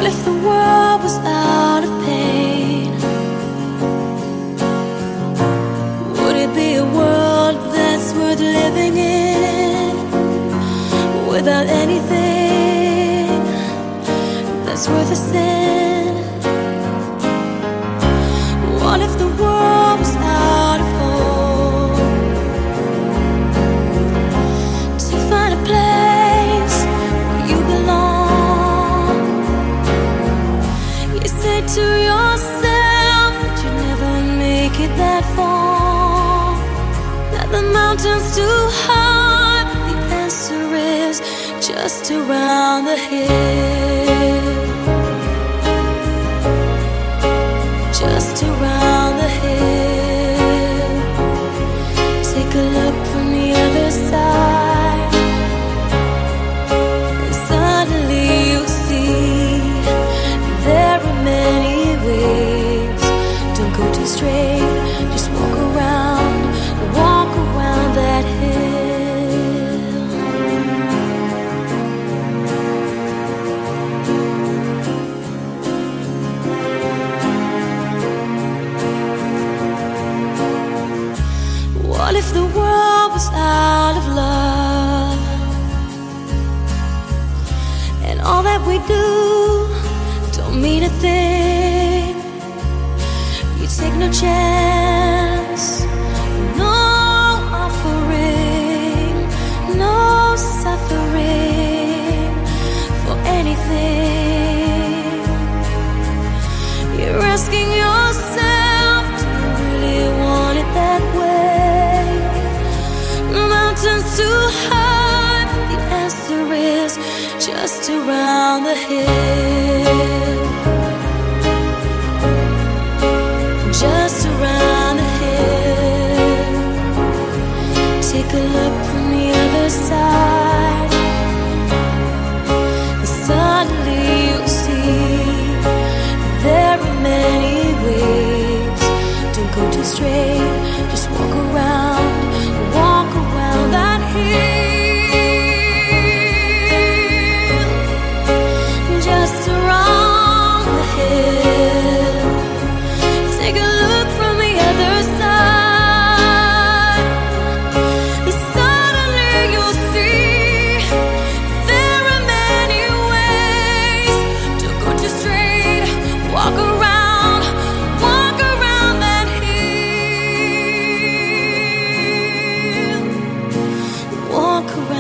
if the world was out of pain? Would it be a world that's worth living in, without anything that's worth a sin? What if the world was out of hope? To find a place where you belong, you say to yourself that you never make it that far, that the mountain's too high. The answer is just around the hill, just around the hill. Take a look from the other side, and suddenly you'll see there are many ways. Don't go too straight, just walk around that hill. What if the world was out of love, and all that we do don't mean a thing? You take no chance, no offering, no suffering for anything. You're asking yourself, do you really want it that way? The mountain's too high, but the answer is just around the hill, just around the hill. Take a look from the other side, and suddenly you'll see there are many ways. Don't go too straight, just walk around that hill, just around the hill. Take a look from the other side, and suddenly you'll see there are many ways. Don't go too straight, walk around that hill, walk around.